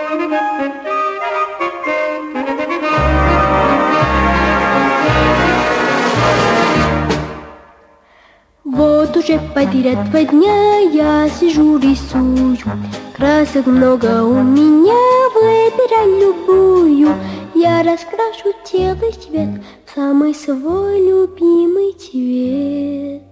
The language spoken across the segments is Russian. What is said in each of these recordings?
Вот уже подряд 2 дня я сижу, рисую. Красок много у меня, выбирай любую. Я раскрашу тело свет в самый свой любимый цвет.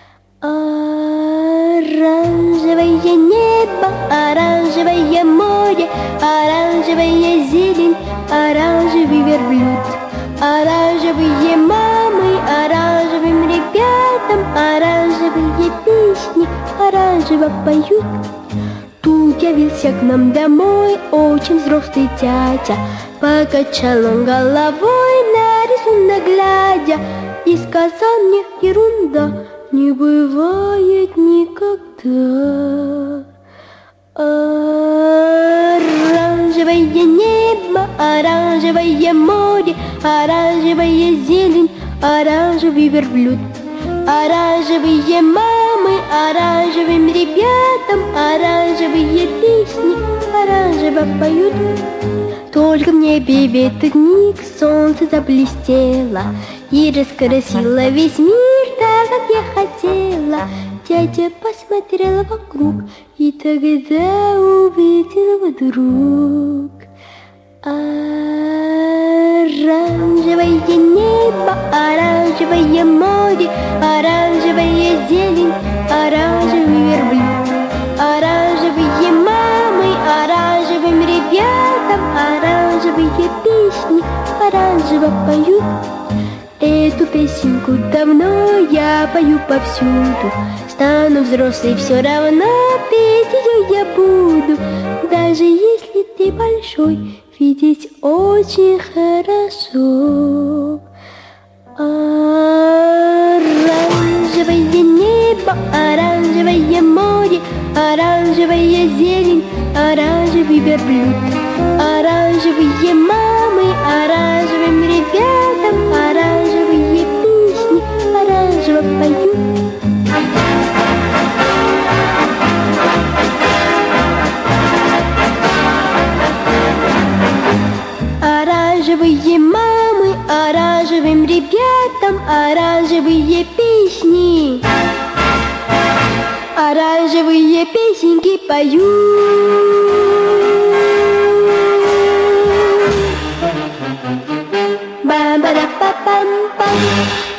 Оранжевое небо, оранжевое море, оранжевая зелень, оранжевый верблюд. Оранжевые мамы, оранжевым ребятам, оранжевые песни оранжево поют. Тут явился к нам домой очень взрослый дядя. Покачал он головой на рисунок глядя и сказал мне: ерунда, не бывает никогда. Оранжевое небо, оранжевое море, оранжевая зелень, оранжевый верблюд. Оранжевые мамы, оранжевым ребятам, оранжевые песни оранжево поют. Только в небе в этот миг солнце заблестело и раскрасило весь мир так, как я хотела. Дядя посмотрел вокруг и тогда увидел вдруг оранжевое небо, оранжевое море, оранжевая зелень, оранжевый верблюд. Оранжевые мамы, оранжевым ребятам, оранжевые песни оранжево поют. Эту песенку давно я пою повсюду. Стану взрослой, все равно петь ее я буду. Даже если ты большой, видеть очень хорошо. Оранжевое небо, оранжевое море, оранжевая зелень, оранжевый верблюд. Оранжевые мамы, оранжевым ребятам, оранжевые песни оранжево поют. Оранжевые мамы, оранжевым ребятам, оранжевые песни, оранжевые песенки поют. Ба-ба-да-па-пам-пам.